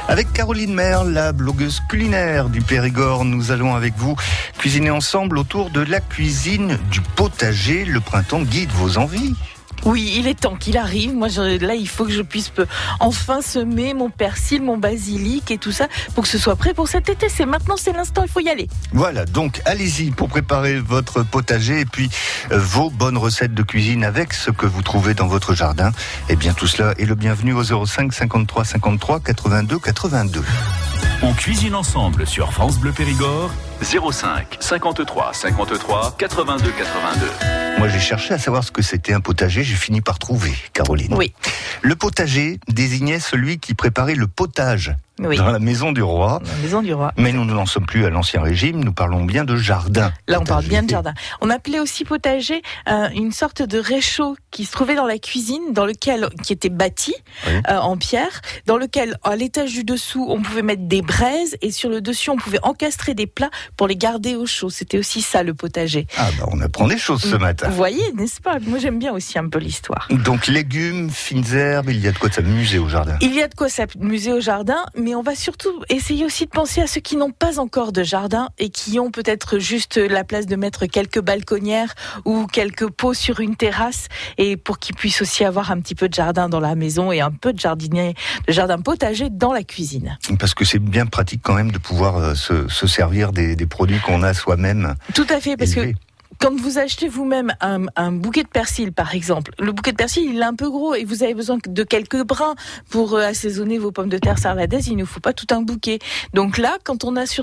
Avec Caroline Merle, la blogueuse culinaire du Périgord, nous allons avec vous cuisiner ensemble autour de la cuisine du potager. Le printemps guide vos envies. Oui, il est temps qu'il arrive. Moi, là, il faut que je puisse enfin semer mon persil, mon basilic et tout ça pour que ce soit prêt pour cet été. C'est maintenant, c'est l'instant, il faut y aller. Voilà, donc allez-y pour préparer votre potager et puis vos bonnes recettes de cuisine avec ce que vous trouvez dans votre jardin. Et bien tout cela est le bienvenu au 05 53 53 82 82. On cuisine ensemble sur France Bleu Périgord. 05 53 53 82 82. Moi, j'ai cherché à savoir ce que c'était un potager. J'ai fini par trouver, Caroline. Oui. Le potager désignait celui qui préparait le potage. Oui. Dans la maison du roi. La maison du roi. Mais nous n'en sommes plus à l'ancien régime, nous parlons bien de jardin. Là, on parle bien de jardin. On appelait aussi potager une sorte de réchaud qui se trouvait dans la cuisine, qui était bâti en pierre, dans lequel, à l'étage du dessous, on pouvait mettre des braises et sur le dessus, on pouvait encastrer des plats pour les garder au chaud. C'était aussi ça, le potager. Ah bah on apprend des choses ce matin. Vous voyez, n'est-ce pas? Moi, j'aime bien aussi un peu l'histoire. Donc légumes, fines herbes, il y a de quoi s'amuser au jardin. Il y a de quoi s'amuser au jardin, mais on va surtout essayer aussi de penser à ceux qui n'ont pas encore de jardin et qui ont peut-être juste la place de mettre quelques balconnières ou quelques pots sur une terrasse, et pour qu'ils puissent aussi avoir un petit peu de jardin dans la maison et un peu de jardin potager dans la cuisine. Parce que c'est bien pratique quand même de pouvoir se servir des produits qu'on a soi-même. Tout à fait, parce élevés. que quand vous achetez vous-même un bouquet de persil, par exemple, le bouquet de persil, il est un peu gros et vous avez besoin de quelques brins pour assaisonner vos pommes de terre sarladaises. Il ne faut pas tout un bouquet. Donc là, quand on a sur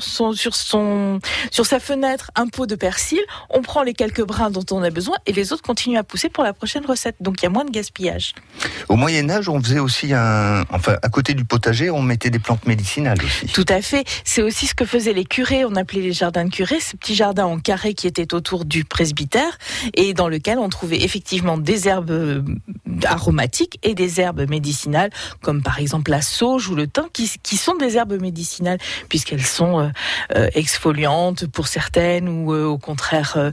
sa fenêtre un pot de persil, on prend les quelques brins dont on a besoin et les autres continuent à pousser pour la prochaine recette. Donc il y a moins de gaspillage. Au Moyen-Âge, on faisait aussi à côté du potager, on mettait des plantes médicinales aussi. Tout à fait. C'est aussi ce que faisaient les curés. On appelait les jardins de curés, ces petits jardins en carré qui étaient autour du presbytère et dans lequel on trouvait effectivement des herbes aromatiques et des herbes médicinales, comme par exemple la sauge ou le thym, qui sont des herbes médicinales puisqu'elles sont exfoliantes pour certaines ou au contraire,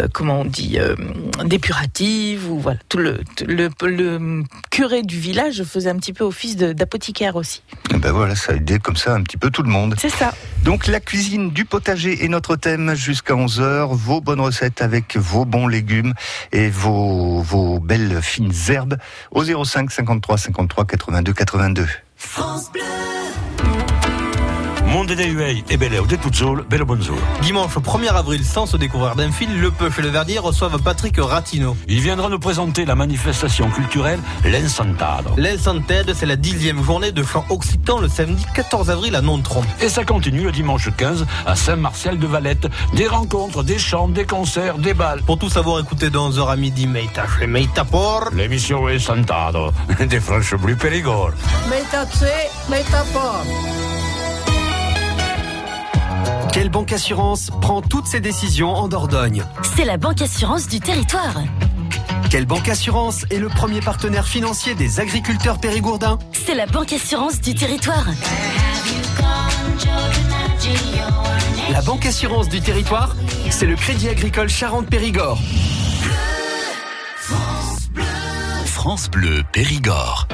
dépuratives, ou voilà. Tout le curé du village faisait un petit peu office d'apothicaire aussi. Et ben voilà, ça a aidé comme ça un petit peu tout le monde. C'est ça. Donc la cuisine du potager est notre thème jusqu'à 11h. Vos bonnes recettes avec vos bons légumes et vos belles fines herbes au 05 53 53 82 82. France Bleu. Monde de Huey et Belle de Tuzzol, Belle Bonjour. Dimanche 1er avril, sans se découvrir d'un fil, Le Peuf et le Verdier reçoivent Patrick Ratino. Il viendra nous présenter la manifestation culturelle L'Ensantado. L'Ensantado, c'est la 10e journée de chant occitan le samedi 14 avril à Nontron. Et ça continue le dimanche 15 à Saint-Martial-de-Valette. Des rencontres, des chants, des concerts, des balles. Pour tout savoir, écoutez dans 11h à midi Meita chez Meita Por. L'émission L'Ensantado des Franches Bleu Périgord. Meita chez Meita Por. Quelle banque assurance prend toutes ses décisions en Dordogne? C'est la Banque Assurance du Territoire. Quelle banque assurance est le premier partenaire financier des agriculteurs périgourdins? C'est la Banque Assurance du Territoire. La banque assurance du Territoire, c'est le Crédit Agricole Charente-Périgord. France Bleu Périgord.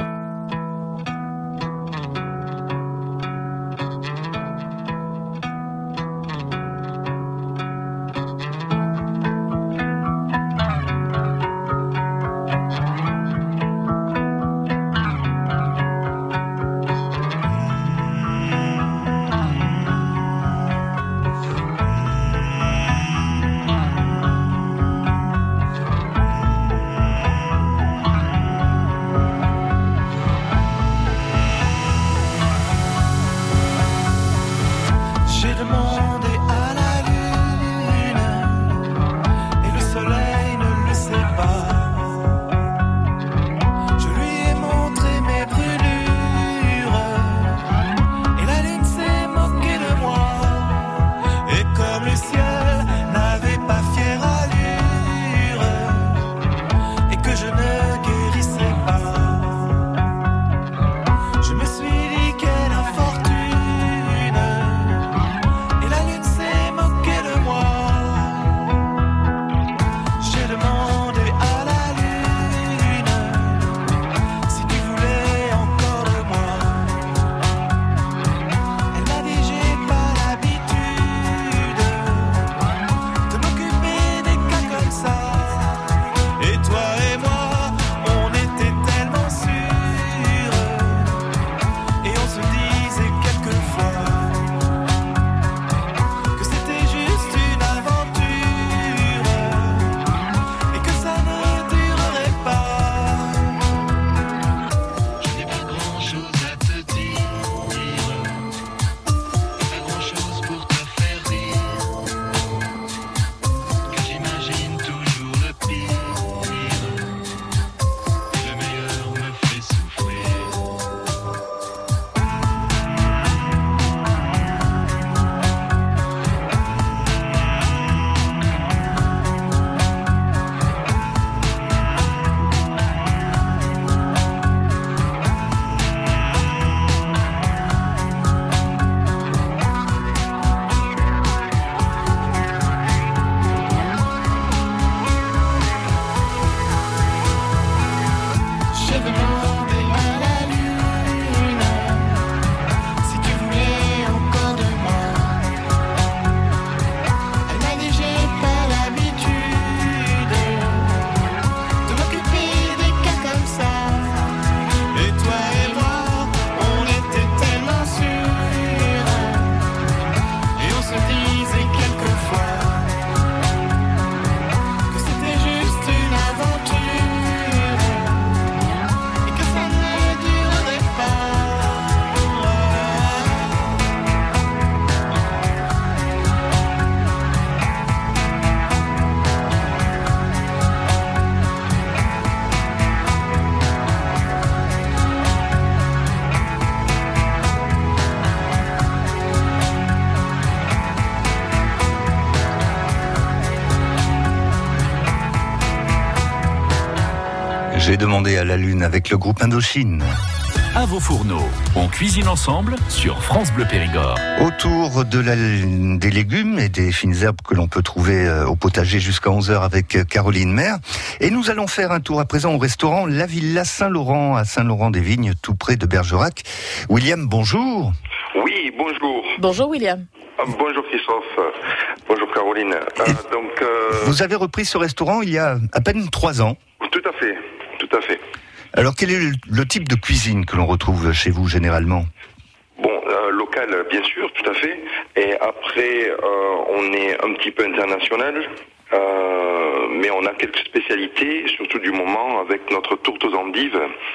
J'ai demandé à la Lune avec le groupe Indochine. À vos fourneaux, on cuisine ensemble sur France Bleu Périgord. Autour des légumes et des fines herbes que l'on peut trouver au potager jusqu'à 11h avec Caroline Maire. Et nous allons faire un tour à présent au restaurant La Villa Saint-Laurent à Saint-Laurent-des-Vignes, tout près de Bergerac. William, bonjour. Oui, bonjour. Bonjour William. Bonjour Christophe. Bonjour Caroline. Vous avez repris ce restaurant il y a à peine 3 ans. Tout à fait. Alors quel est le type de cuisine que l'on retrouve chez vous généralement ? Bon, local bien sûr, tout à fait. Et après, on est un petit peu international. Mais on a quelques spécialités, surtout du moment, avec notre tourte aux endives,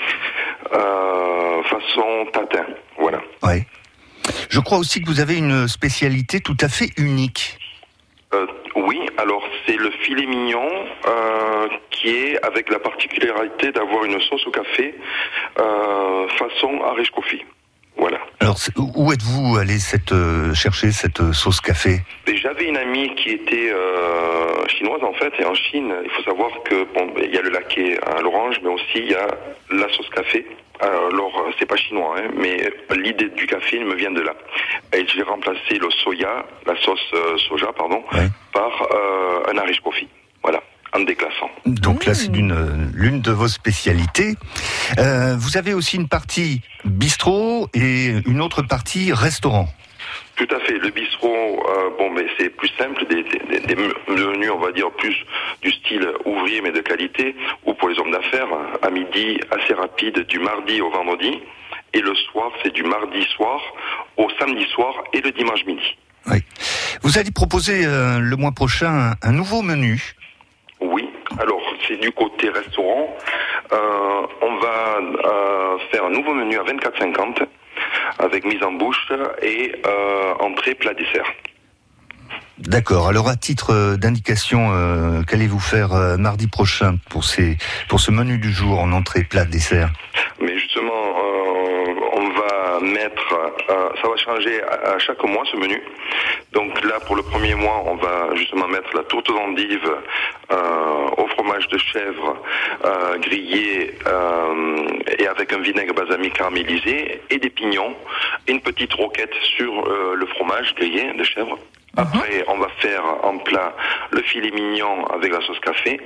façon tatin. Voilà. Oui. Je crois aussi que vous avez une spécialité tout à fait unique. Oui, alors c'est le filet mignon qui est avec la particularité d'avoir une sauce au café façon Irish Coffee. Voilà. Alors où êtes-vous allé chercher cette sauce café ? J'avais une amie qui était chinoise en fait, et en Chine, il faut savoir que il y a le laqué à l'orange, mais aussi il y a la sauce café. Alors, c'est pas chinois, mais l'idée du café me vient de là. Et j'ai remplacé le soja, la sauce soja, par un Irish Coffee. Voilà, en déclassant. Donc là, c'est l'une de vos spécialités. Vous avez aussi une partie bistrot et une autre partie restaurant. Tout à fait. Le bistrot, c'est plus simple, des menus, on va dire, plus du style ouvrier, mais de qualité, ou pour les hommes d'affaires, à midi, assez rapide, du mardi au vendredi, et le soir, c'est du mardi soir au samedi soir et le dimanche midi. Oui. Vous allez proposer le mois prochain un nouveau menu. Oui. Alors, c'est du côté restaurant. On va faire un nouveau menu à 24,50 avec mise en bouche et entrée, plat, dessert. D'accord. Alors à titre d'indication, qu'allez-vous faire mardi prochain pour ce menu du jour en entrée, plat, dessert ? Mais justement, on va mettre, ça va changer à chaque mois ce menu. Donc là, pour le premier mois, on va justement mettre la tourte aux endives au fromage de chèvre grillé et avec un vinaigre balsamique caramélisé et des pignons, et une petite roquette sur le fromage grillé de chèvre. Après, on va faire en plat le filet mignon avec la sauce café.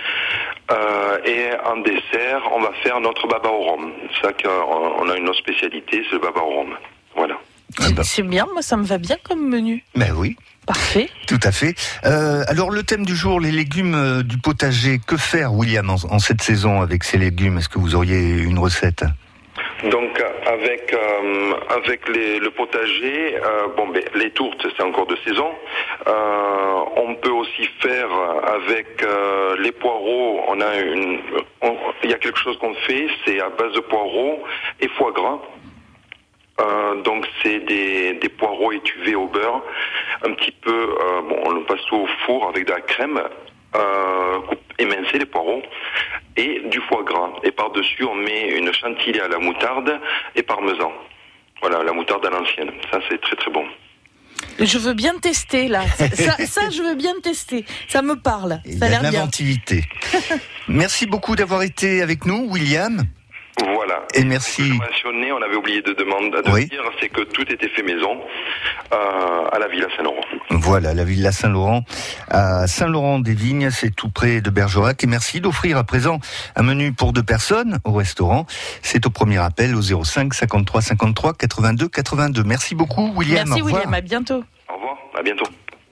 Et en dessert, on va faire notre baba au rhum. C'est ça qu'on a une autre spécialité, c'est le baba au rhum. Voilà. C'est bien, moi ça me va bien comme menu. Ben oui. Parfait. Tout à fait. Alors le thème du jour, les légumes du potager. Que faire, William, en cette saison avec ces légumes ? Est-ce que vous auriez une recette ? Donc avec le potager, les tourtes c'est encore de saison. On peut aussi faire avec les poireaux. Il y a quelque chose qu'on fait, c'est à base de poireaux et foie gras. Donc c'est des poireaux étuvés au beurre, un petit peu. On le passe tout au four avec de la crème. Émincer les poireaux et du foie gras, et par-dessus on met une chantilly à la moutarde et parmesan. Voilà, la moutarde à l'ancienne, ça c'est très très bon. Je veux bien tester là, ça je veux bien tester, ça me parle, ça a l'air bien. L'inventivité. Merci beaucoup d'avoir été avec nous, William. Voilà. Et merci. Ce que je mentionnais, on avait oublié de dire, c'est que tout était fait maison à la Villa Saint-Laurent. Voilà, la Villa Saint-Laurent à Saint-Laurent-des-Vignes, c'est tout près de Bergerac. Et merci d'offrir à présent un menu pour 2 personnes au restaurant. C'est au premier appel au 05 53 53 82 82. Merci beaucoup, William. Merci William, à bientôt. Au revoir, à bientôt.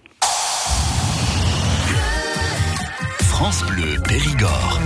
France Bleu Périgord.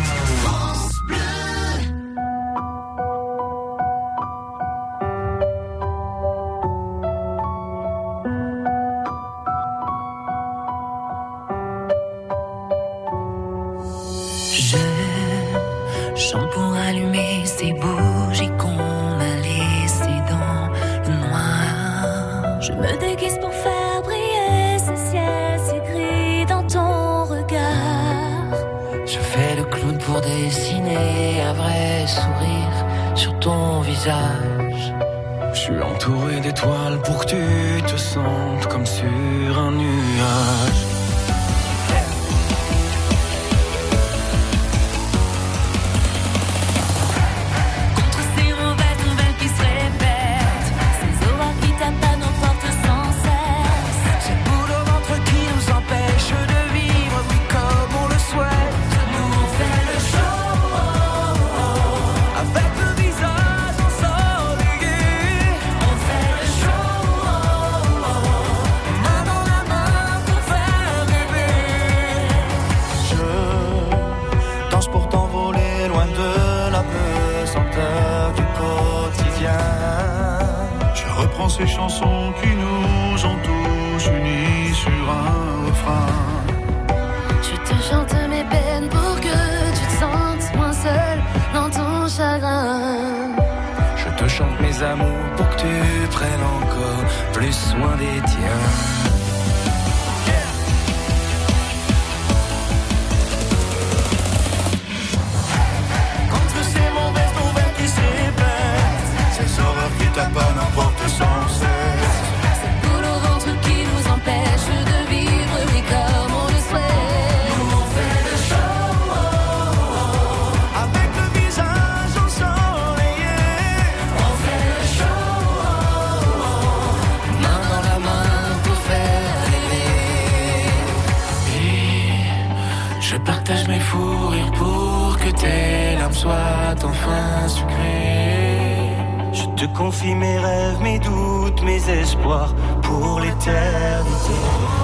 Chante pour allumer ces bougies qu'on a laissées dans le noir. Je me déguise pour faire briller ce ciel si gris dans ton regard. Je fais le clown pour dessiner un vrai sourire sur ton visage. Je suis entouré d'étoiles pour que tu te sentes comme sur un nuage. prends ces chansons qui nous ont tous unis sur un refrain. Je te chante mes peines pour que tu te sentes moins seul dans ton chagrin. Je te chante mes amours pour que tu prennes encore plus soin des tiens. Contre ces mauvaises nouvelles qui se répètent, ces horreurs qui tapent n'importe sans cesse, Cette boule au ventre qui nous empêche de vivre, oui, comme on le souhaite. nous on fait le show, avec le visage ensoleillé. On fait le show, Main dans la main pour faire rêver. Et je partage mes fous rires pour que tes larmes soient enfin sucrées. Je te confie mes rêves, mes doutes, mes espoirs pour l'éternité.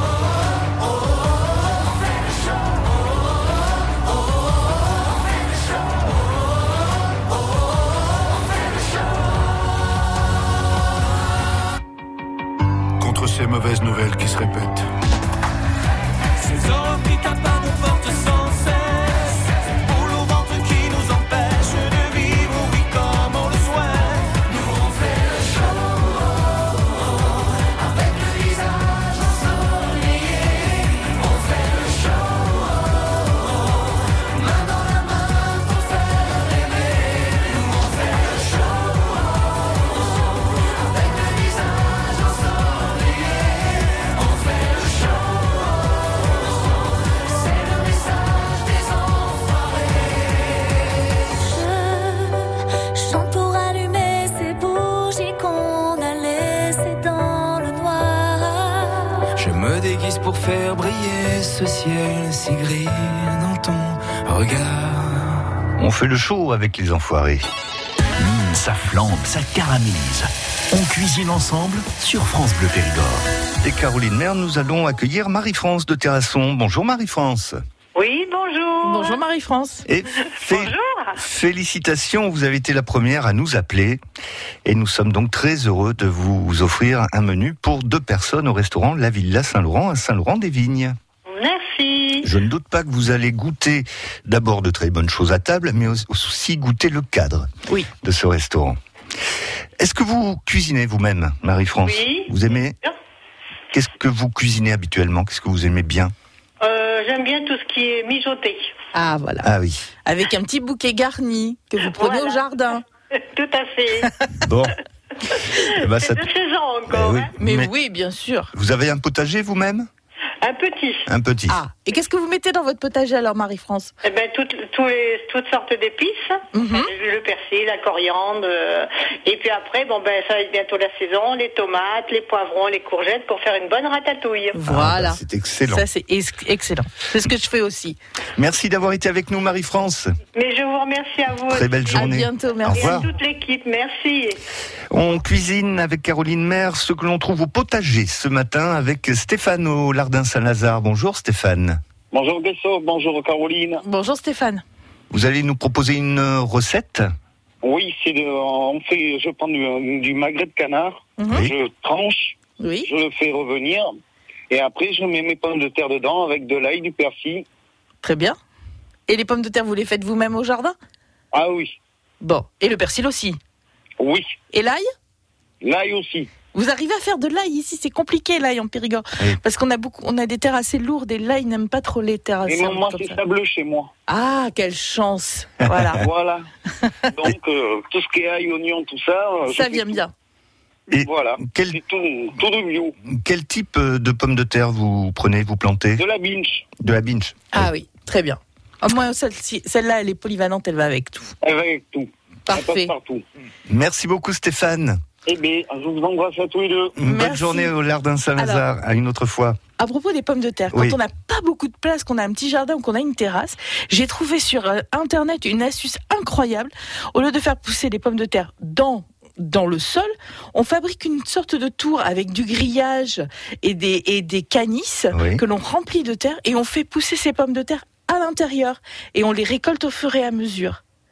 Contre ces mauvaises nouvelles qui se répètent. Ces horreurs qui tapent à nos portes sans cesse, cette boule au ventre qui nous empêche de vivre, oui, comme on le souhaite. Nous on fait le show, avec le visage ensoleillé. On fait le show, main dans la main pour faire rêver. Nous on fait le show, avec le visage ensoleillé. On fait le show, c'est le message des enfoirés. je chante pour allumer ces bougies qu'on a laissées dans le noir. Je me déguise pour faire briller ce ciel si gris dans ton regard. On fait le show avec les enfoirés. Ça flambe, ça caramélise. On cuisine ensemble sur France Bleu Périgord. Et Caroline Maire, nous allons accueillir Marie-France de Terrasson. Bonjour Marie-France. Oui, bonjour. Bonjour Marie-France. Et félicitations, vous avez été la première à nous appeler. Et nous sommes donc très heureux de vous offrir un menu pour 2 personnes au restaurant La Villa Saint-Laurent à Saint-Laurent-des-Vignes. Merci. Je ne doute pas que vous allez goûter d'abord de très bonnes choses à table, mais aussi goûter le cadre de ce restaurant. Est-ce que vous cuisinez vous-même, Marie-France ? Oui. Vous aimez ? Qu'est-ce que vous cuisinez habituellement ? Qu'est-ce que vous aimez bien ? J'aime bien tout ce qui est mijoté. Ah voilà. Ah oui. Avec un petit bouquet garni que vous prenez au jardin. Tout à fait. Bon. Bah, C'est de saison encore. oui. Hein. Mais oui, bien sûr. Vous avez un potager vous-même ? Un petit. Un petit. Ah, et qu'est-ce que vous mettez dans votre potager alors, Marie-France ? Eh ben, toutes sortes d'épices. Le persil, la coriandre. Et puis après, bon, ben, ça va être bientôt la saison. Les tomates, les poivrons, les courgettes pour faire une bonne ratatouille. Voilà. C'est excellent. Ça, c'est excellent. C'est ce que je fais aussi. Merci d'avoir été avec nous, Marie-France. Mais je vous remercie à vous. Très belle journée. À bientôt, merci. Au revoir. Et à toute l'équipe, merci. On cuisine avec Caroline Maire ce que l'on trouve au potager ce matin avec Stéphane au Lardin Saint-Lazare. Bonjour Stéphane. Bonjour Christophe, bonjour Caroline. Bonjour Stéphane. Vous allez nous proposer une recette ? Oui, je prends du magret de canard, je tranche, je le fais revenir, et après je mets mes pommes de terre dedans avec de l'ail, du persil. Très bien. Et les pommes de terre, vous les faites vous-même au jardin ? Ah oui. Bon. Et le persil aussi ? Oui. Et l'ail ? L'ail aussi. Vous arrivez à faire de l'ail ici, c'est compliqué l'ail en Périgord. Oui. Parce qu'on a des terres assez lourdes et l'ail n'aime pas trop les terres assez Et moi, comme c'est ça. sableux chez moi. Ah, quelle chance. Voilà. Voilà. Donc, tout ce qui est ail, oignon, tout ça... Ça vient bien. Et voilà. C'est tout de bio. Quel type de pommes de terre vous prenez, vous plantez ? De la binge. De la binge. Ah oui, très bien. Au moins, celle-là, elle est polyvalente, elle va avec tout. Elle va avec tout. Parfait. Elle passe partout. Merci beaucoup Stéphane. Eh bien, je vous embrasse à tous les deux. Une bonne journée au Lardin Saint-Lazare. À une autre fois. À propos des pommes de terre, quand on n'a pas beaucoup de place, qu'on a un petit jardin ou qu'on a une terrasse, j'ai trouvé sur Internet une astuce incroyable. Au lieu de faire pousser les pommes de terre dans le sol, on fabrique une sorte de tour avec du grillage et des canisses que l'on remplit de terre et on fait pousser ces pommes de terre à l'intérieur et on les récolte au fur et à mesure.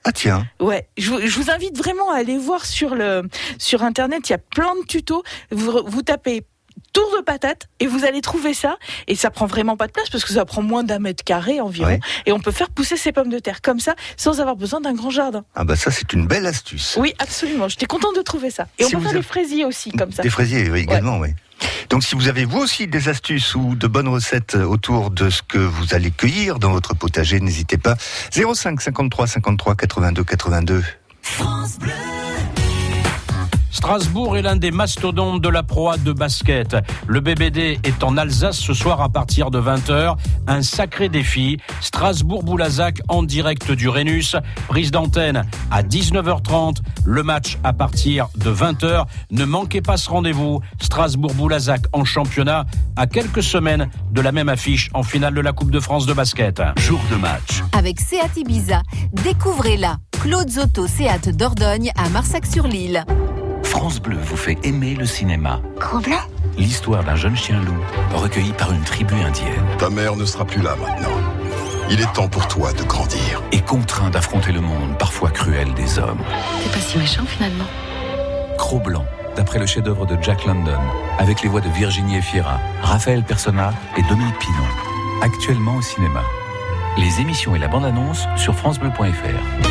Ah tiens. Ouais, je vous invite vraiment à aller voir sur Internet, il y a plein de tutos. Vous tapez tour de patate et vous allez trouver ça, et ça prend vraiment pas de place parce que ça prend moins d'1 mètre carré environ, ouais. Et on peut faire pousser ses pommes de terre comme ça sans avoir besoin d'un grand jardin. Ah bah ça c'est une belle astuce. Oui, absolument, j'étais contente de trouver ça. Et si on peut faire des fraisiers aussi comme ça. Des fraisiers oui, également, oui. Donc si vous avez vous aussi des astuces ou de bonnes recettes autour de ce que vous allez cueillir dans votre potager, n'hésitez pas. 05 53 53 82 82. France Bleu. Strasbourg est l'un des mastodontes de la Pro A de basket. Le BBD est en Alsace ce soir à partir de 20h. Un sacré défi. Strasbourg-Boulazac en direct du Rhenus. Prise d'antenne à 19h30. Le match à partir de 20h. Ne manquez pas ce rendez-vous. Strasbourg-Boulazac en championnat à quelques semaines de la même affiche en finale de la Coupe de France de basket. Jour de match. Avec Seat Ibiza, découvrez-la. Claude Zotto Seat Dordogne à Marsac-sur-l'Île. France Bleu vous fait aimer le cinéma. Cro-Blanc. L'histoire d'un jeune chien loup recueilli par une tribu indienne. Ta mère ne sera plus là maintenant. Il est temps pour toi de grandir. Et contraint d'affronter le monde parfois cruel des hommes. T'es pas si méchant finalement. Cro-Blanc, d'après le chef-d'œuvre de Jack London, avec les voix de Virginie Efira, Raphaël Persona et Dominique Pinon. Actuellement au cinéma. Les émissions et la bande-annonce sur francebleu.fr.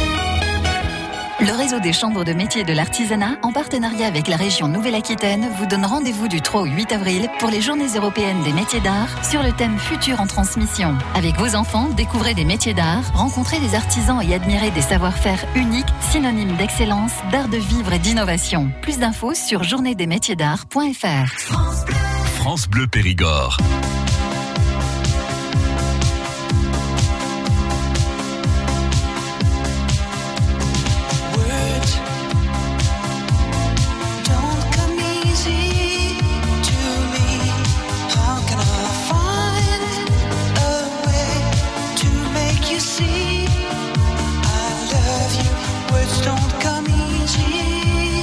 Le réseau des chambres de métiers de l'artisanat, en partenariat avec la région Nouvelle-Aquitaine, vous donne rendez-vous du 3 au 8 avril pour les Journées européennes des métiers d'art sur le thème Futur en transmission. Avec vos enfants, découvrez des métiers d'art, rencontrez des artisans et admirez des savoir-faire uniques, synonymes d'excellence, d'art de vivre et d'innovation. Plus d'infos sur journéesdesmétiersdart.fr. France Bleu Périgord.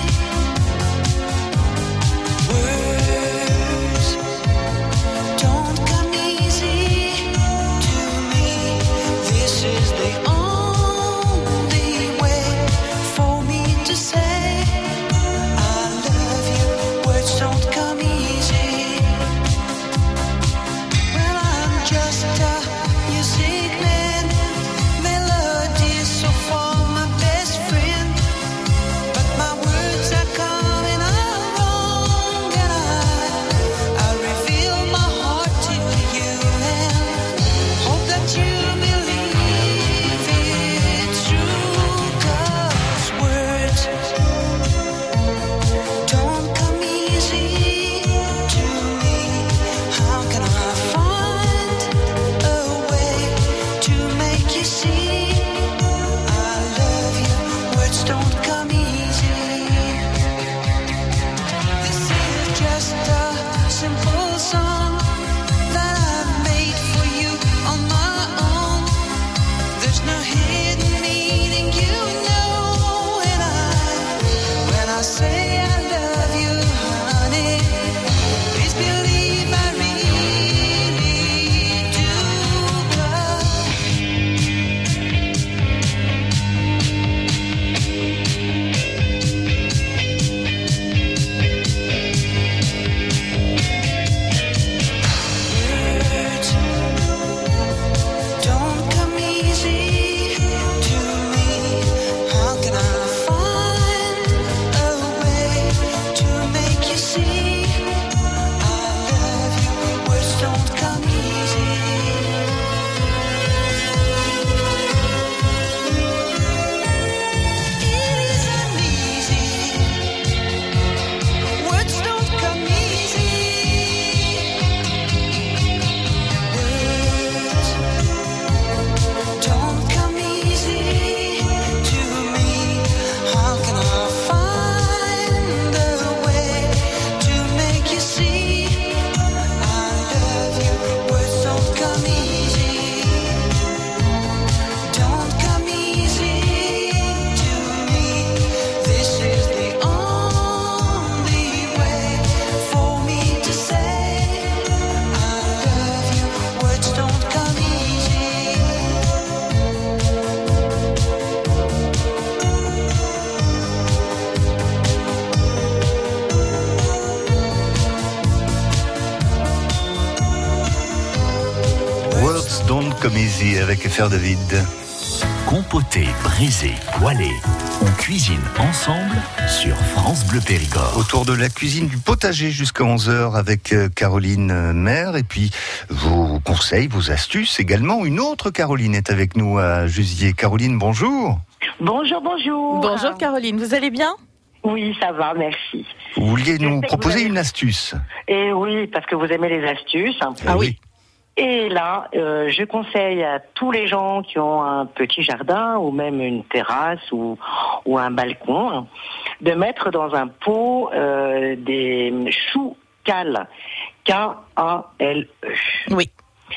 Don't Come Easy avec FR David. Compoté, braisé, poêlé, on cuisine ensemble sur France Bleu Périgord. Autour de la cuisine du potager jusqu'à 11h avec Caroline Maire et puis vos conseils, vos astuces également. Une autre Caroline est avec nous à Jusier. Caroline, bonjour. Bonjour. Bonjour Caroline, vous allez bien ? Oui, ça va, merci. Vous vouliez nous proposer une astuce ? Et oui, parce que vous aimez les astuces. Ah oui. Et là, je conseille à tous les gens qui ont un petit jardin ou même une terrasse ou un balcon de mettre dans un pot des choux cales. K-A-L-E. Oui.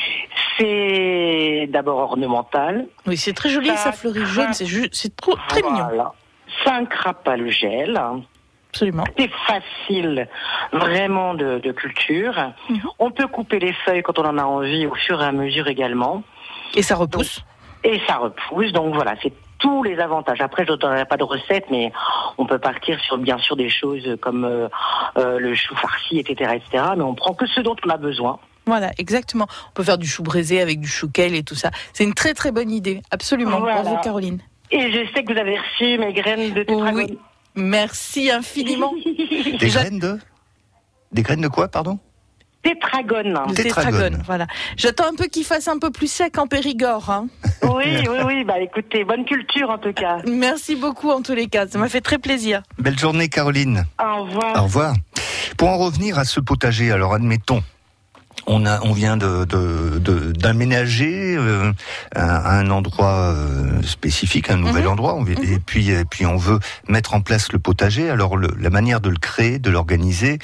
C'est d'abord ornemental. Oui, c'est très joli, ça fleurit jaune, c'est très mignon. Ça ne crape pas le gel. Absolument. C'est facile, vraiment de culture. Mm-hmm. On peut couper les feuilles quand on en a envie au fur et à mesure également. Et ça repousse. Donc voilà, c'est tous les avantages. Après, je ne donnerai pas de recette, mais on peut partir sur bien sûr des choses comme le chou farci, etc., etc. Mais on prend que ce dont on a besoin. Voilà, exactement. On peut faire du chou braisé avec du chou kale et tout ça. C'est une très très bonne idée, absolument. Voilà. Bravo Caroline. Et je sais que vous avez reçu mes graines de tétragone. Oui. Merci infiniment. Des graines de quoi, pardon ? Tétragone. Tétragone, voilà. J'attends un peu qu'il fasse un peu plus sec en Périgord. Hein. Oui. Bah écoutez, bonne culture en tout cas. Merci beaucoup en tous les cas, ça m'a fait très plaisir. Belle journée Caroline. Au revoir. Au revoir. Pour en revenir à ce potager, alors admettons, on vient d'aménager un endroit spécifique, un nouvel endroit, et puis on veut mettre en place le potager. Alors la manière de le créer, de l'organiser,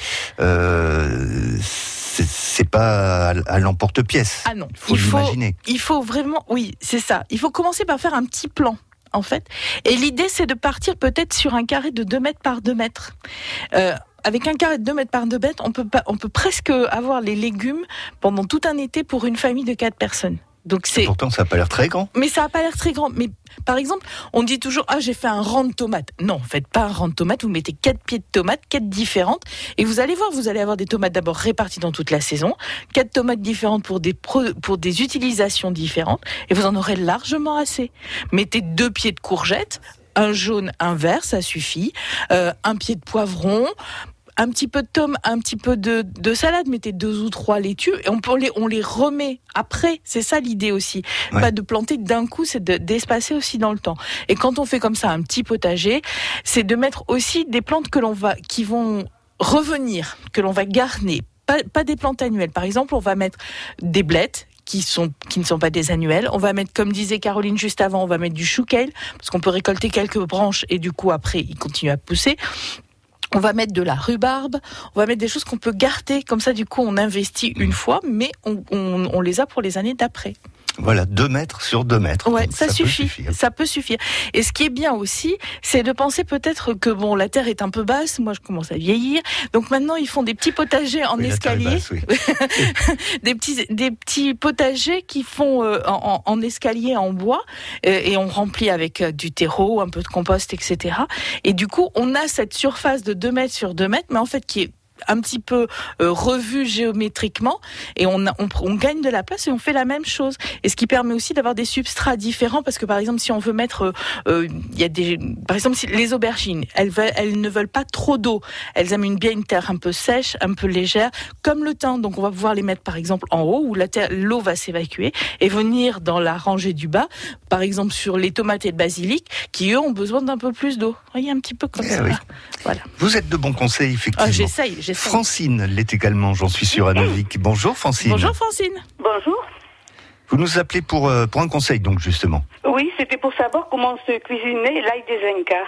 c'est pas à l'emporte-pièce. Ah non, il faut l'imaginer. Il faut vraiment, oui, c'est ça. Il faut commencer par faire un petit plan. En fait, et l'idée c'est de partir peut-être sur un carré de 2 mètres par 2 mètres. Avec un carré de 2 mètres par 2 mètres, on peut presque avoir les légumes pendant tout un été pour une famille de 4 personnes. Donc pourtant, ça n'a pas l'air très grand. Mais ça n'a pas l'air très grand. Mais par exemple, on dit toujours j'ai fait un rang de tomates. Non, faites pas un rang de tomates. Vous mettez 4 pieds de tomates, 4 différentes, et vous allez voir, vous allez avoir des tomates d'abord réparties dans toute la saison, 4 tomates différentes pour des utilisations différentes, et vous en aurez largement assez. Mettez 2 pieds de courgettes, un jaune, un vert, ça suffit. Un pied de poivron. Un petit peu de tomates, un petit peu de salade, mettez 2 ou 3 laitues et on les remet après. C'est ça l'idée aussi. Ouais. Pas de planter d'un coup, c'est d'espacer aussi dans le temps. Et quand on fait comme ça un petit potager, c'est de mettre aussi des plantes qui vont revenir, que l'on va garner. Pas des plantes annuelles. Par exemple, on va mettre des blettes qui ne sont pas des annuels. On va mettre, comme disait Caroline juste avant, on va mettre du chou kale parce qu'on peut récolter quelques branches et du coup après il continue à pousser. On va mettre de la rhubarbe, on va mettre des choses qu'on peut garder, comme ça du coup on investit une fois, mais on les a pour les années d'après. Voilà, 2 mètres sur 2 mètres. Ouais, ça suffit. Ça peut suffire. Et ce qui est bien aussi, c'est de penser peut-être que la terre est un peu basse. Moi, je commence à vieillir. Donc maintenant, ils font des petits potagers en escalier. Basse, oui. des petits potagers qui font en escalier en bois. Et on remplit avec du terreau, un peu de compost, etc. Et du coup, on a cette surface de 2 mètres sur 2 mètres, mais en fait, qui est un petit peu revu géométriquement et on gagne de la place et on fait la même chose, et ce qui permet aussi d'avoir des substrats différents, parce que par exemple si on veut mettre par exemple si les aubergines elles ne veulent pas trop d'eau, elles aiment bien une terre un peu sèche, un peu légère comme le thym, donc on va pouvoir les mettre par exemple en haut où l'eau va s'évacuer et venir dans la rangée du bas, par exemple sur les tomates et le basilic qui eux ont besoin d'un peu plus d'eau. Vous voyez, un petit peu comme ça. Oui. Voilà. Vous êtes de bons conseils effectivement. J'essaye. Francine l'est également, j'en suis sûr, à Novik. Bonjour Francine. Bonjour Francine. Bonjour. Vous nous appelez pour un conseil donc justement. Oui, c'était pour savoir comment se cuisiner l'ail des Incas.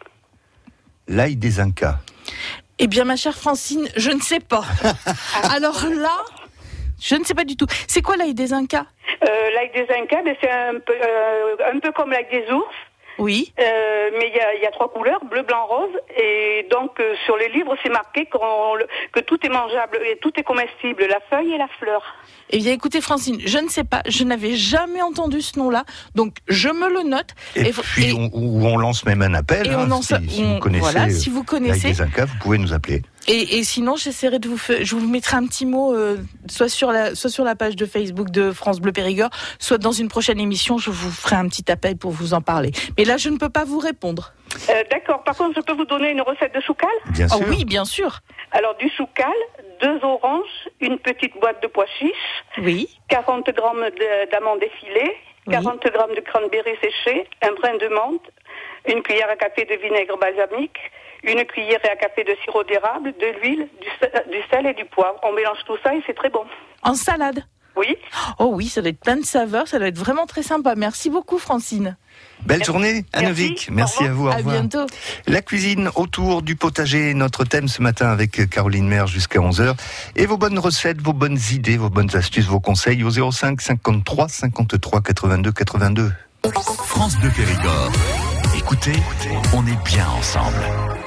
L'ail des Incas. Eh bien ma chère Francine, je ne sais pas. Alors là, je ne sais pas du tout. C'est quoi l'ail des Incas ? L'ail des Incas, c'est un peu comme l'ail des ours. Oui. Mais il y a 3 couleurs, bleu, blanc, rose. Et donc, sur les livres, c'est marqué que tout est mangeable et tout est comestible, la feuille et la fleur. Eh bien, écoutez, Francine, je ne sais pas. Je n'avais jamais entendu ce nom-là. Donc, je me le note. Et puis, on lance même un appel. Et si vous connaissez. L'ail des Incas, vous pouvez nous appeler. Et sinon, j'essaierai je vous mettrai un petit mot, soit sur la page de Facebook de France Bleu Périgord, soit dans une prochaine émission, je vous ferai un petit appel pour vous en parler. Mais là, je ne peux pas vous répondre. D'accord. Par contre, je peux vous donner une recette de soukal ? Bien sûr. Oui, bien sûr. Alors, du soukal, 2 oranges, une petite boîte de pois chiches, oui. 40 grammes d'amandes effilées, 40 grammes de cranberry séchés, un brin de menthe, une cuillère à café de vinaigre balsamique, une cuillère à café de sirop d'érable, de l'huile, du sel et du poivre. On mélange tout ça et c'est très bon. En salade ? Oui. Oh oui, ça doit être plein de saveurs, ça doit être vraiment très sympa. Merci beaucoup, Francine. Belle journée, Annevic. Merci à vous. Au revoir. À bientôt. La cuisine autour du potager, notre thème ce matin avec Caroline Maire jusqu'à 11h. Et vos bonnes recettes, vos bonnes idées, vos bonnes astuces, vos conseils au 05 53 53 82 82. France Bleu Périgord. Écoutez, on est bien ensemble.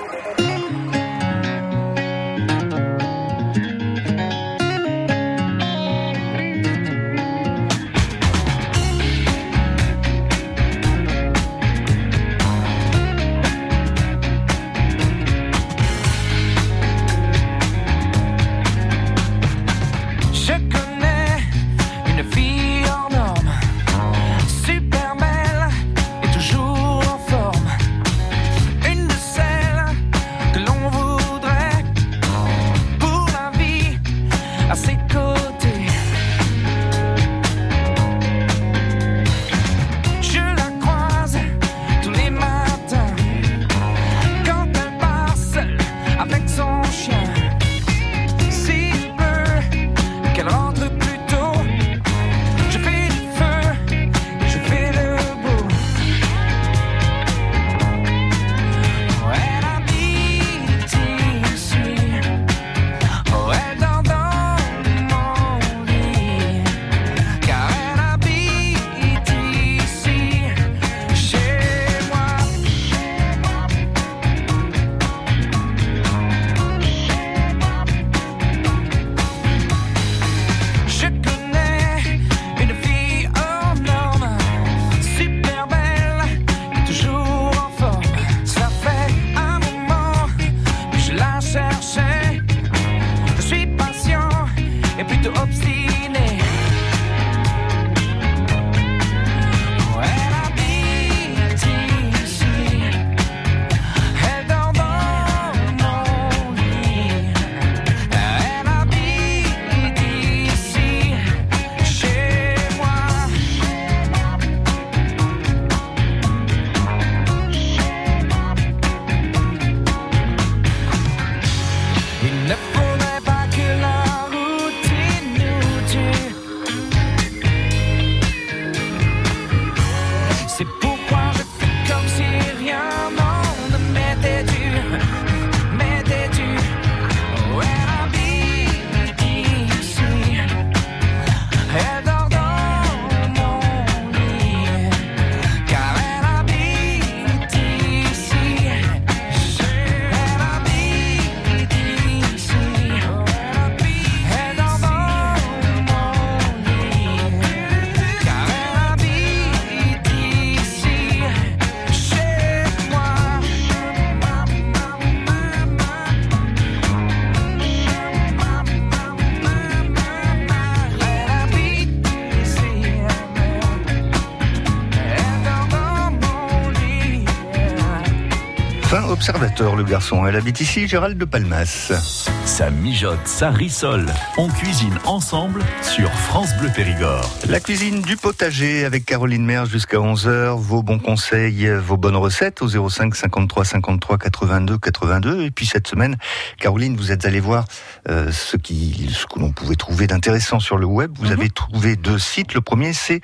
Observateur, le garçon. Elle habite ici, Gérald de Palmas. Ça mijote, ça rissole. On cuisine ensemble sur France Bleu Périgord. La cuisine du potager avec Caroline Maire jusqu'à 11h. Vos bons conseils, vos bonnes recettes au 05 53 53 82 82. Et puis cette semaine, Caroline, vous êtes allée voir ce que l'on pouvait trouver d'intéressant sur le web. Vous avez trouvé 2 sites. Le premier, c'est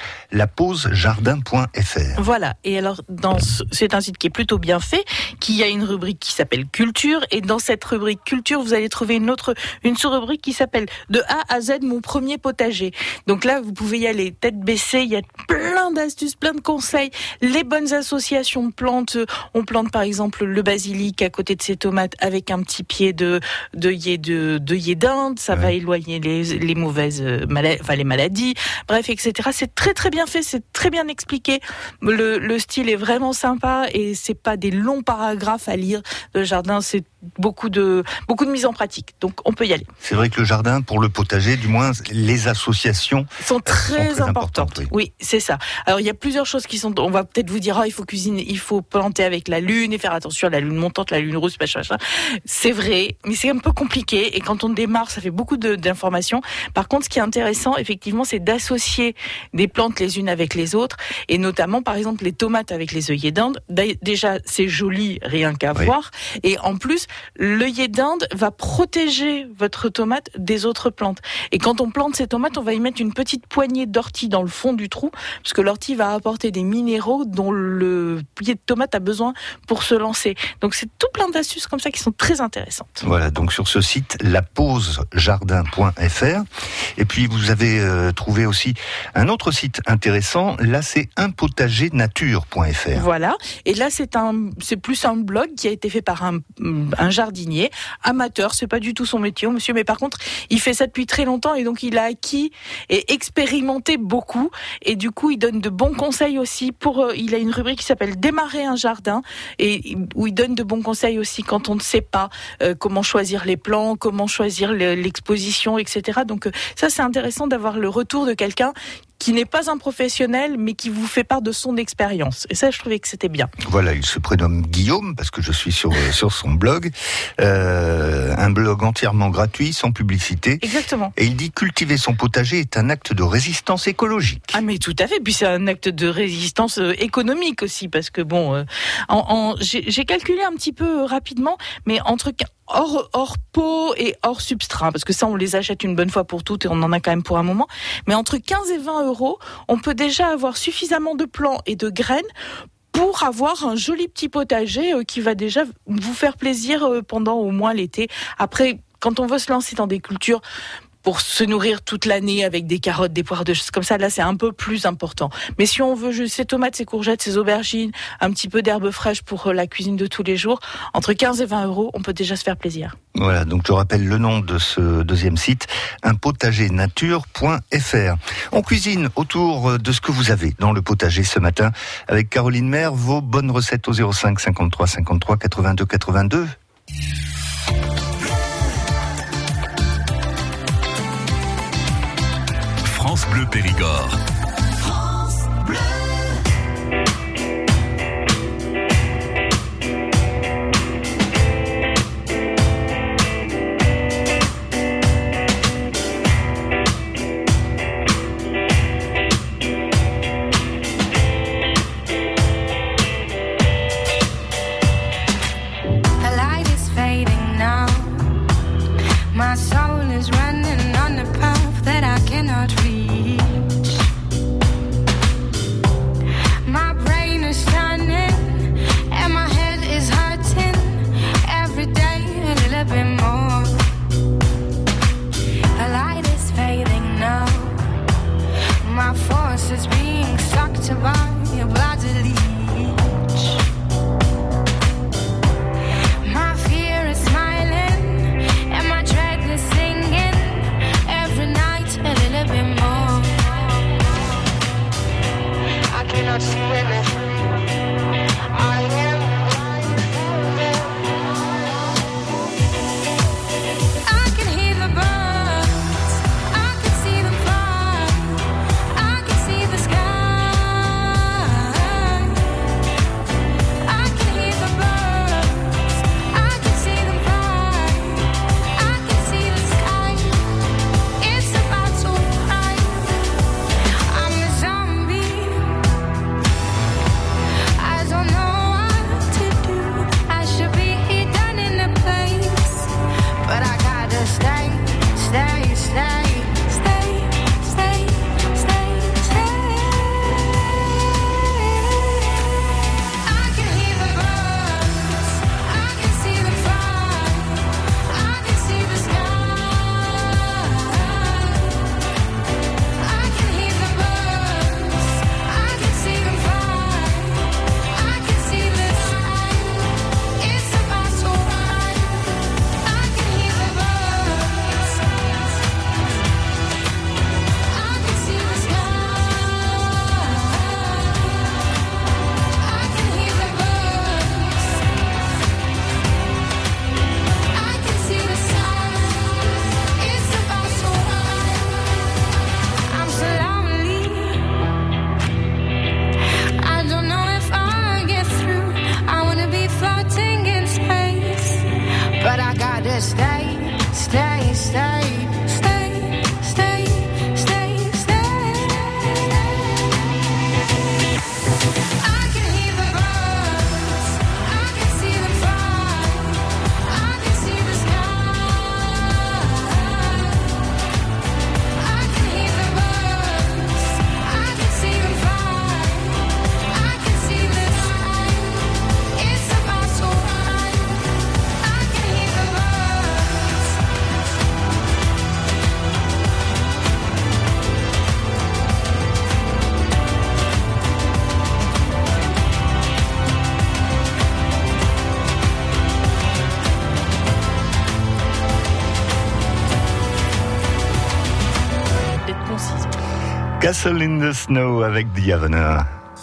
lapausejardin.fr. Voilà. Et alors, c'est un site qui est plutôt bien fait, qui a une rubrique qui s'appelle Culture, et dans cette rubrique Culture, vous allez trouver une sous-rubrique qui s'appelle De A à Z, mon premier potager. Donc là, vous pouvez y aller tête baissée, il y a plein d'astuces, plein de conseils, les bonnes associations de plantes. On plante par exemple le basilic à côté de ses tomates avec un petit pied d'œillet d'Inde, ça va éloigner les mauvaises les maladies, bref, etc. C'est très très bien fait, c'est très bien expliqué. Le style est vraiment sympa et c'est pas des longs paragraphes à lire le jardin, c'est beaucoup de mise en pratique. Donc on peut y aller. C'est vrai que le jardin, pour le potager, du moins les associations sont très importantes. Oui, c'est ça. Alors il y a plusieurs choses qui sont. On va peut-être vous dire, il faut cuisiner, il faut planter avec la lune et faire attention à la lune montante, la lune rouge, machin. C'est vrai, mais c'est un peu compliqué. Et quand on démarre, ça fait beaucoup d'informations. Par contre, ce qui est intéressant, effectivement, c'est d'associer des plantes les unes avec les autres, et notamment, par exemple, les tomates avec les œillets d'Inde. Déjà, c'est joli, rien qu'à voir. Et en plus, l'œillet d'Inde va protéger votre tomate des autres plantes. Et quand on plante ces tomates, on va y mettre une petite poignée d'ortie dans le fond du trou, parce que l'ortie va apporter des minéraux dont le pied de tomate a besoin pour se lancer. Donc c'est tout plein d'astuces comme ça qui sont très intéressantes. Voilà, donc sur ce site, lapausejardin.fr. Et puis vous avez trouvé aussi un autre site intéressant. Là, c'est unpotagernature.fr. Voilà. Et là, c'est plus un blog qui a été fait par un jardinier amateur. C'est pas du tout son métier, monsieur, mais par contre, il fait ça depuis très longtemps et donc il a acquis et expérimenté beaucoup. Et du coup, il donne de bons conseils aussi il a une rubrique qui s'appelle Démarrer un jardin et où il donne de bons conseils aussi quand on ne sait pas comment choisir les plants, comment choisir l'exposition, etc. Donc ça, c'est intéressant d'avoir le retour de quelqu'un qui n'est pas un professionnel, mais qui vous fait part de son expérience. Et ça, je trouvais que c'était bien. Voilà, il se prénomme Guillaume, parce que je suis sur son blog. Un blog entièrement gratuit, sans publicité. Exactement. Et il dit « Cultiver son potager est un acte de résistance écologique ». Ah mais tout à fait, puis c'est un acte de résistance économique aussi, parce que bon, j'ai calculé un petit peu rapidement, mais entre hors pot et hors substrat, parce que ça on les achète une bonne fois pour toutes et on en a quand même pour un moment, mais entre 15 et 20 €, on peut déjà avoir suffisamment de plants et de graines pour avoir un joli petit potager qui va déjà vous faire plaisir pendant au moins l'été. Après, quand on veut se lancer dans des cultures pour se nourrir toute l'année avec des carottes, des poires, des choses comme ça, là c'est un peu plus important. Mais si on veut juste ces tomates, ces courgettes, ces aubergines, un petit peu d'herbes fraîches pour la cuisine de tous les jours, entre 15 et 20 €, on peut déjà se faire plaisir. Voilà, donc je rappelle le nom de ce deuxième site, unpotagernature.fr. On cuisine autour de ce que vous avez dans le potager ce matin avec Caroline Maire, vos bonnes recettes au 05 53 53 82 82. France Bleu Périgord. France Bleu. Castle in the Snow avec The Havana.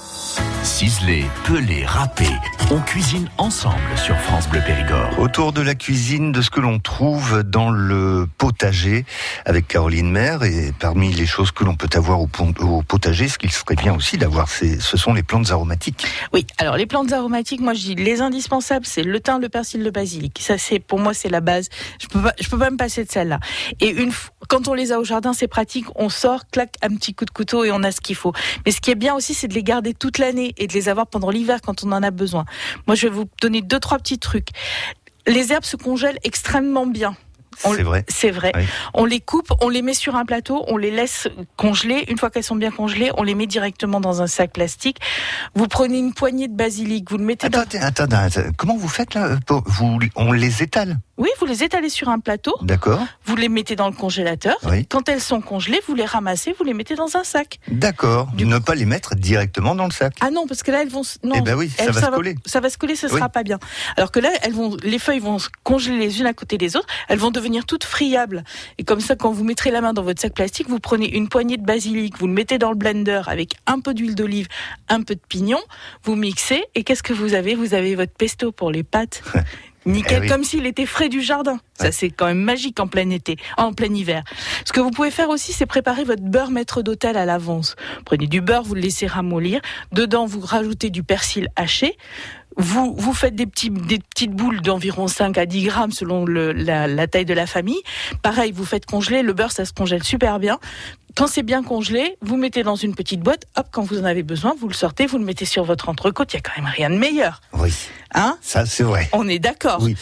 Ciselé, pelé, râpé, on cuisine ensemble sur France Bleu Périgord. Autour de la cuisine, de ce que l'on trouve dans le potager avec Caroline Maire, et parmi les choses que l'on peut avoir au potager, ce qu'il serait bien aussi d'avoir, ce sont les plantes aromatiques. Oui, alors les plantes aromatiques, moi je dis les indispensables, c'est le thym, le persil, le basilic. Ça, pour moi, c'est la base. Je peux pas me passer de celle-là. Et quand on les a au jardin, c'est pratique. On sort, clac, un petit coup de couteau et on a ce qu'il faut. Mais ce qui est bien aussi, c'est de les garder toute l'année et de les avoir pendant l'hiver quand on en a besoin. Moi, je vais vous donner 2-3 petits trucs. Les herbes se congèlent extrêmement bien. C'est vrai. Oui. On les coupe, on les met sur un plateau, on les laisse congeler. Une fois qu'elles sont bien congelées, on les met directement dans un sac plastique. Vous prenez une poignée de basilic, vous le mettez Attends. Comment vous faites là ? On les étale ? Oui, vous les étalez sur un plateau. D'accord. Vous les mettez dans le congélateur. Oui. Quand elles sont congelées, vous les ramassez, vous les mettez dans un sac. D'accord. Ne pas les mettre directement dans le sac. Ah non, parce que là, elles vont... Non, eh ben oui, ça va se coller. Ça va se coller, ce sera pas bien. Alors que là, les feuilles vont se congeler les unes à côté des autres. Elles vont devenir toutes friables. Et comme ça, quand vous mettrez la main dans votre sac plastique, vous prenez une poignée de basilic, vous le mettez dans le blender avec un peu d'huile d'olive, un peu de pignon, vous mixez. Et qu'est-ce que vous avez ? Vous avez votre pesto pour les pâtes. Nickel, comme s'il était frais du jardin. Ça, c'est quand même magique en plein hiver. Ce que vous pouvez faire aussi, c'est préparer votre beurre maître d'hôtel à l'avance. Prenez du beurre, vous le laissez ramollir. Dedans, vous rajoutez du persil haché. Vous faites des petites boules d'environ 5 à 10 grammes selon la taille de la famille. Pareil, vous faites congeler. Le beurre, ça se congèle super bien. Quand c'est bien congelé, vous mettez dans une petite boîte. Hop, quand vous en avez besoin, vous le sortez, vous le mettez sur votre entrecôte. Il y a quand même rien de meilleur. Oui. Hein ? Ça, c'est vrai. On est d'accord. Oui.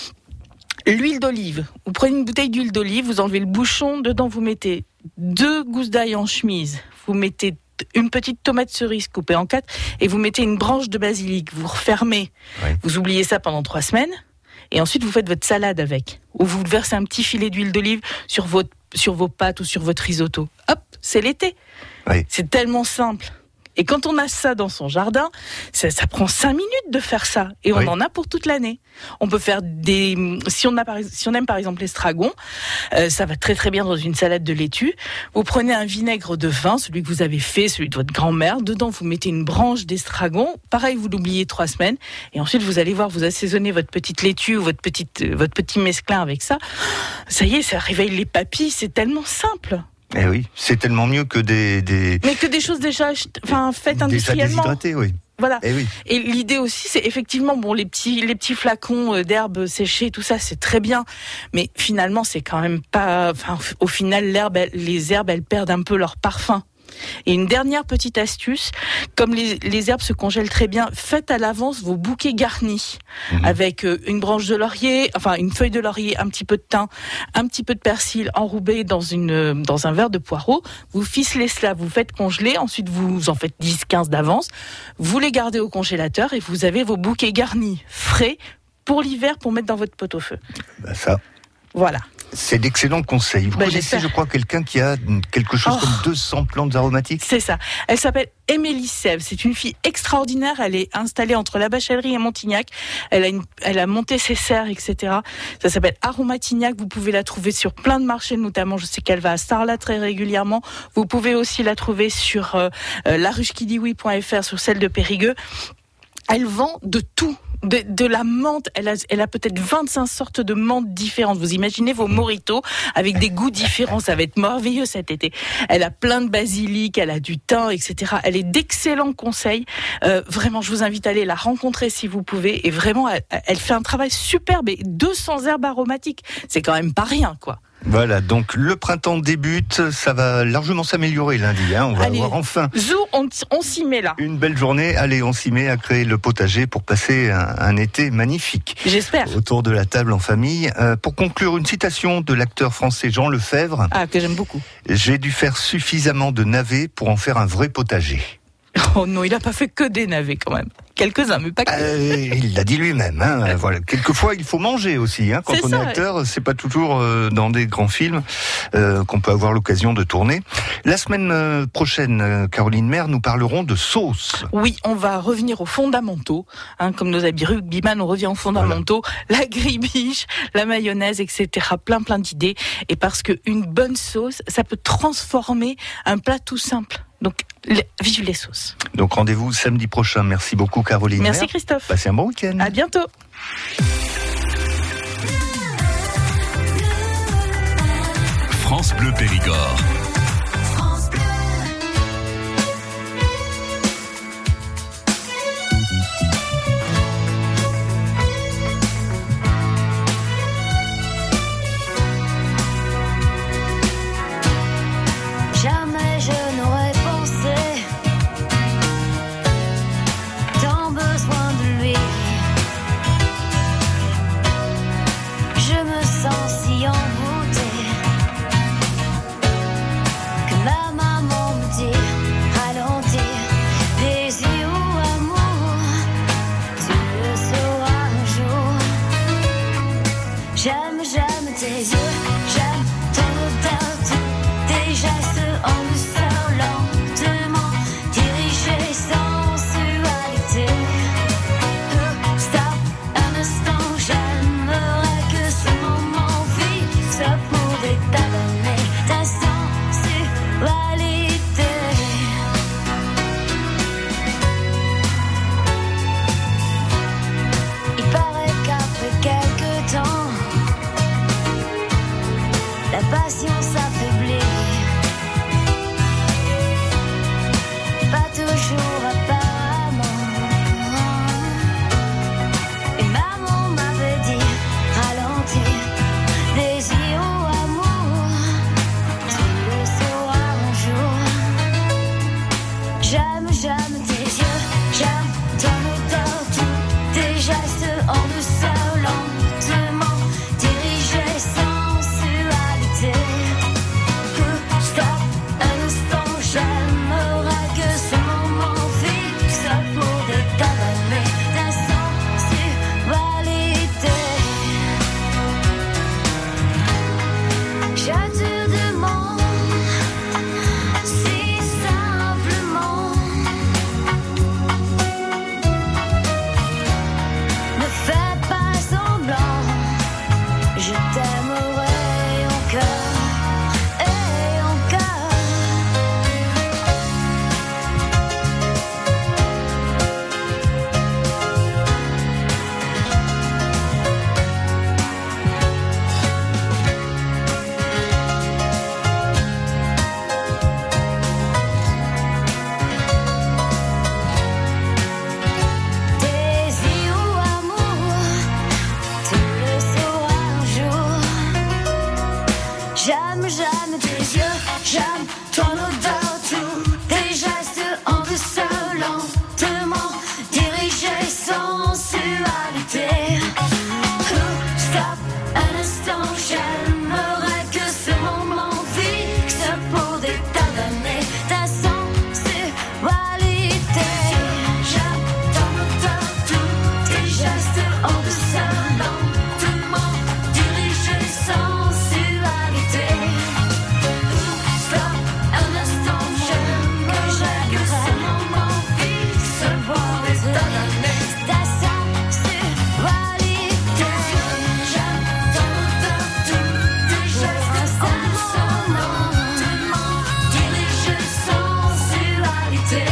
L'huile d'olive. Vous prenez une bouteille d'huile d'olive, vous enlevez le bouchon. Dedans, vous mettez 2 gousses d'ail en chemise. Vous mettez une petite tomate cerise coupée en 4 et vous mettez une branche de basilic. Vous refermez. Oui. Vous oubliez ça pendant 3 semaines. Et ensuite, vous faites votre salade avec. Ou vous versez un petit filet d'huile d'olive sur vos pâtes ou sur votre risotto. Hop, c'est l'été. Oui. C'est tellement simple. Et quand on a ça dans son jardin, ça prend 5 minutes de faire ça. Et on en a pour toute l'année. On peut faire si on aime par exemple l'estragon, ça va très très bien dans une salade de laitue. Vous prenez un vinaigre de vin, celui que vous avez fait, celui de votre grand-mère. Dedans, vous mettez une branche d'estragon. Pareil, vous l'oubliez 3 semaines. Et ensuite, vous allez voir, vous assaisonnez votre petite laitue ou votre petit mesclin avec ça. Ça y est, ça réveille les papilles. C'est tellement simple. Eh oui, c'est tellement mieux que Mais que des choses déjà faites industriellement. Déjà déshydratées, oui. Voilà. Eh oui. Et l'idée aussi, c'est effectivement, les petits flacons d'herbes séchées, tout ça, c'est très bien. Mais finalement, c'est quand même pas, au final, les herbes, elles perdent un peu leur parfum. Et une dernière petite astuce, comme les herbes se congèlent très bien, faites à l'avance vos bouquets garnis avec une branche de laurier, une feuille de laurier, un petit peu de thym, un petit peu de persil enrobé dans un verre de poireau. Vous ficelez cela, vous faites congeler, ensuite vous en faites 10-15 d'avance, vous les gardez au congélateur et vous avez vos bouquets garnis frais pour l'hiver pour mettre dans votre pot-au-feu. Ça. Voilà. C'est d'excellents conseils. Vous connaissez, je crois, quelqu'un qui a quelque chose comme 200 plantes aromatiques ? C'est ça. Elle s'appelle Émilie Sèvres. C'est une fille extraordinaire. Elle est installée entre la Bachellerie et Montignac. Elle a monté ses serres, etc. Ça s'appelle Aromatignac. Vous pouvez la trouver sur plein de marchés, notamment, je sais qu'elle va à Sarlat très régulièrement. Vous pouvez aussi la trouver sur laruchekidiwi.fr, sur celle de Périgueux. Elle vend de tout. De la menthe, elle a peut-être 25 sortes de menthe différentes. Vous imaginez vos mojitos avec des goûts différents, ça va être merveilleux cet été. Elle a plein de basilic, elle a du thym, etc. Elle est d'excellents conseils. Vraiment, je vous invite à aller la rencontrer si vous pouvez. Et vraiment, elle fait un travail superbe. Et 200 herbes aromatiques, c'est quand même pas rien, quoi. Voilà, donc le printemps débute, ça va largement s'améliorer lundi, on va avoir enfin... Zou, on s'y met là. Une belle journée, allez, on s'y met à créer le potager pour passer un été magnifique. J'espère. Autour de la table en famille. Pour conclure, une citation de l'acteur français Jean Lefebvre. Ah, que j'aime beaucoup. J'ai dû faire suffisamment de navets pour en faire un vrai potager. Oh non, il n'a pas fait que des navets quand même. Quelques-uns, mais pas que. Il l'a dit lui-même. Hein. Voilà. Quelquefois, il faut manger aussi. Hein. Quand on est acteur, c'est pas toujours dans des grands films qu'on peut avoir l'occasion de tourner. La semaine prochaine, Caroline Maire, nous parlerons de sauce. Oui, on va revenir aux fondamentaux. Hein, comme nos amis rugbyman, on revient aux fondamentaux. Voilà. La grille-biche, la mayonnaise, etc. Plein d'idées. Et parce qu'une bonne sauce, ça peut transformer un plat tout simple. Donc, vive les sauces. Donc, rendez-vous samedi prochain. Merci beaucoup, Caroline. Merci, Christophe. Passez un bon week-end. À bientôt. France Bleu Périgord. Jamais je n'aurais pensé tant besoin de lui. Je me sens si envoûtée que ma maman me dit ralentir, désir ou amour, tu le sauras un jour. J'aime tes yeux, j'aime ton odeur, tes gestes en douceur, lentement dirigés sans sensualité. Stop un instant, j'aimerais que ce moment fixe pour détalonner ta sensualité. Il paraît qu'après quelques temps, la patience affaiblit. Pas toujours apparemment. Et maman m'avait dit ralentir, désir ou amour, tu le sauras un jour. J'aime tes yeux, j'aime ton odeur, tous tes gestes en douceur, lentement dirigés sans sensualité. Stop un instant, j'aimerais que ce moment fixe pour détalonner ta sensualité. Je te demande si simplement, ne fais pas semblant, je t'aimerai encore et encore. Désir ou amour, tu le sauras un jour. J'aime tes yeux, j'aime ton odeur, tous tes gestes en douceur, lentement dirigés sans sensualité. Stop un instant, j'aimerais que ce moment fixe pour détalonner ta sensualité. J'aime ton odeur, tous tes gestes en douceur, lentement dirigés sans sensualité. Stop un instant, j'aimerais que ce moment fixe pour détalonner ta sensualité. J'aime ton odeur, tous tes gestes en douceur, lentement dirigés sans sensualité.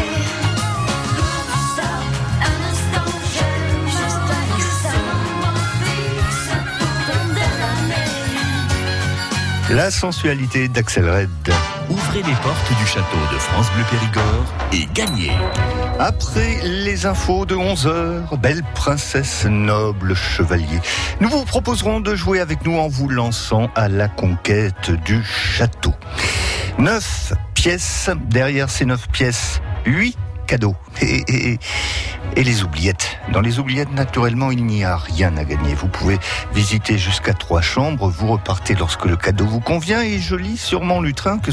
Stop un instant, j'aimerais que ce moment fixe pour détalonner. La sensualité d'Axel Red. Ouvrez les portes du château de France Bleu Périgord et gagnez. Après les infos de 11h, belle princesse, noble chevalier, nous vous proposerons de jouer avec nous en vous lançant à la conquête du château. 9 pièces, derrière ces 9 pièces, 8 cadeaux. Et les oubliettes. Dans les oubliettes, naturellement, il n'y a rien à gagner. Vous pouvez visiter jusqu'à 3 chambres, vous repartez lorsque le cadeau vous convient, et je lis sur mon lutrin que